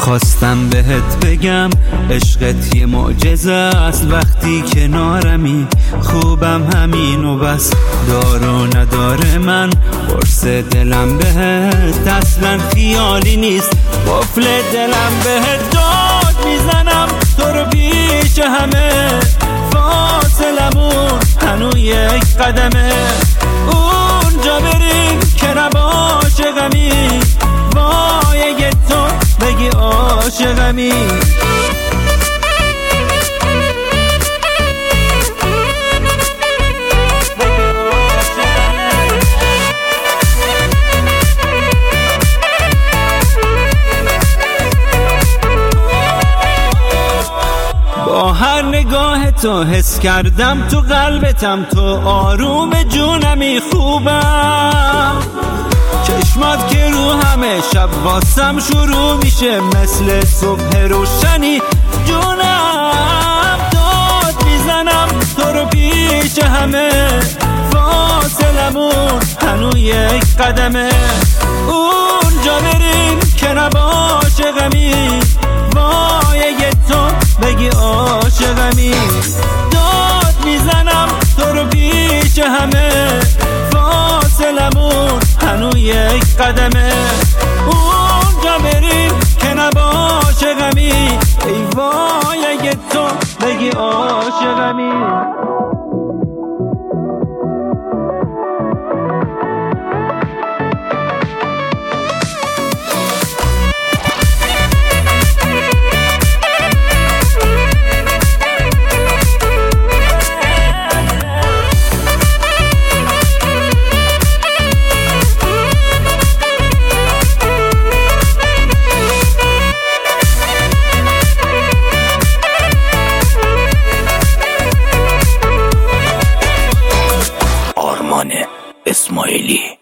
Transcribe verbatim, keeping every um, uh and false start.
خواستم بهت بگم عشقت یه معجزه است، وقتی کنارمی خوبم همین و بس. دار و نداره من قرص دلم بهت اصلا خیالی نیست، قفل دلم بهت داد میزنم تو رو پیش همه، فاصلمون هنو یک قدمه. اونجا بریم که نباشه غمی، وای اگه تو بگی عاشقمی. با هر نگاه تو حس کردم تو قلبتم، تو آروم جونمی خوبم. چشمات که رو همه شب واسم شروع میشه مثل صبح روشنی، جونم داد میزنم تو رو پیش همه، فاصلمون هنو یک قدمه. اونجا بریم که نباشه غمی، وای اگه تو بگی عاشقمی. داد میزنم تو رو پیش همه، فاصلمون هنو یک قدمه. اونجا بریم که نباشه غمی، ای وای اگه تو بگی عاشقمی. اسماعیلی.